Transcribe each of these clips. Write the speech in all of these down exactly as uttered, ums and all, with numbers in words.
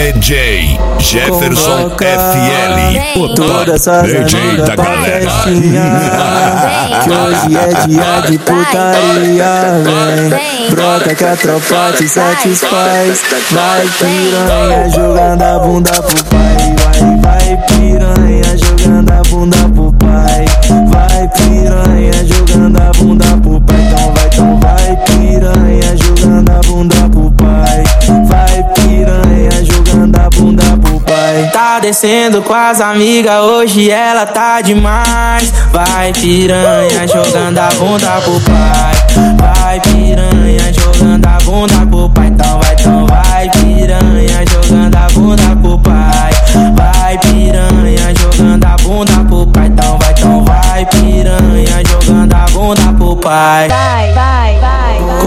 D J Jefferson F L, o todas essas D J da galera. Que hoje é dia de putaria, vem. Brota que a tropa te satisfaz. Vai piranha jogando a bunda pro pai. Vai, vai piranha jogando a bunda pro pai. Vai piranha jogando a bunda pro pai. Então vai, então vai piranha jogando a bunda pro pai. Vai piranha jogando a bunda pro pai. Tá descendo com as amigas, hoje ela tá demais. Vai piranha jogando a bunda pro pai. Vai piranha jogando a bunda pro pai. Então vai, então vai piranha jogando a bunda pro pai. Vai piranha jogando a bunda pro pai. Então vai, então vai piranha jogando a bunda pro pai. Vai, vai, vai, vai.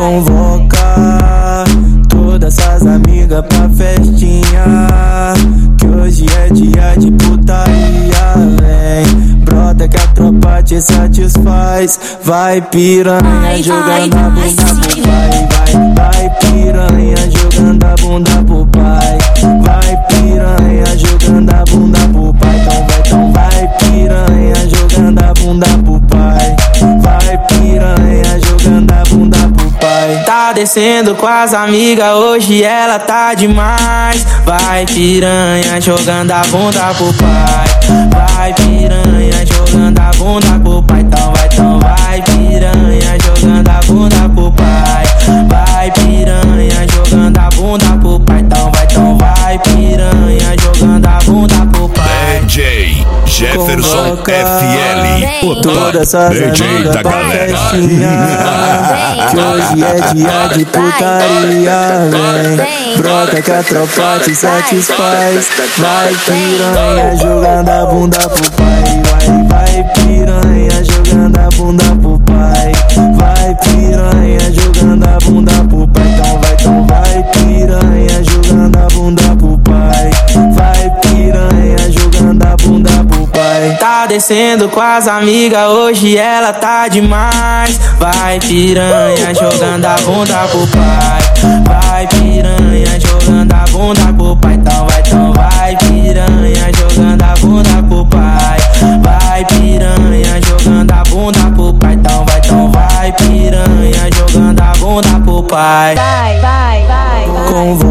Convoca todas essas amigas pra festinha, que hoje é dia de putaria, vem. Brota que a tropa te satisfaz. Vai piranha jogando a bunda pro pai. Vai, vai piranha jogando a bunda pro pai. Vai piranha jogando a bunda pro pai. Então vai, então vai piranha jogando a bunda pro pai. Vai piranha jogando a bunda pro pai. Tá descendo com as amigas, hoje ela tá demais. Vai piranha jogando a bunda pro pai. Vai piranha jogando a bunda pro pai. Então vai, então vai piranha jogando a bunda pro pai. Vai piranha jogando a bunda pro pai. Então vai, então vai piranha jogando a bunda pro pai. D J Jefferson F L, o todas essas D J amigas da pra galera. festinha, que hoje é dia de putaria, vem. Brota que a tropa te satisfaz. Vai piranha jogando a bunda pro pai. Vai, vai piranha jogando a bunda pro pai. Vai piranha jogando a bunda pro pai. Então vai, então vai piranha jogando a bunda pro pai. Vai piranha jogando a bunda pro pai. Tá descendo com as amigas, hoje ela tá demais. Vai piranha jogando a bunda pro pai. Vai piranha jogando a bunda pro pai. Então vai, então vai piranha jogando a bunda pro pai. Vai piranha jogando a bunda pro pai. Então vai, então vai piranha jogando a bunda pro pai. Vai, vai, vai, vai.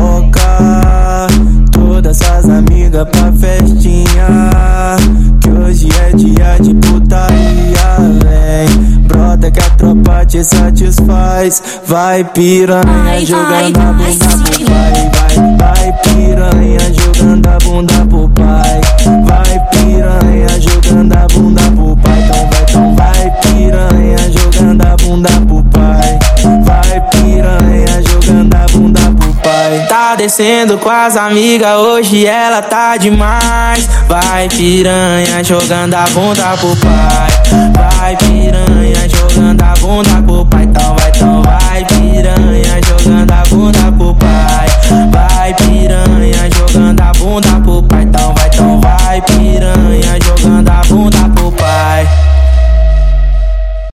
Convoca todas essas amigas pra festinha, que hoje é dia de putaria, vem. Brota que a tropa te satisfaz. Vai piranha jogando a bunda pro pai. Vai, vai piranha jogando a bunda pro pai. Vai piranha jogando a bunda pro pai. Então vai, então vai piranha jogando a bunda pro pai. Vai piranha jogando a bunda pro pai. Tá descendo com as amigas, hoje ela tá demais. Vai piranha jogando a bunda pro pai. Vai piranha jogando a bunda pro pai. Então vai, então vai piranha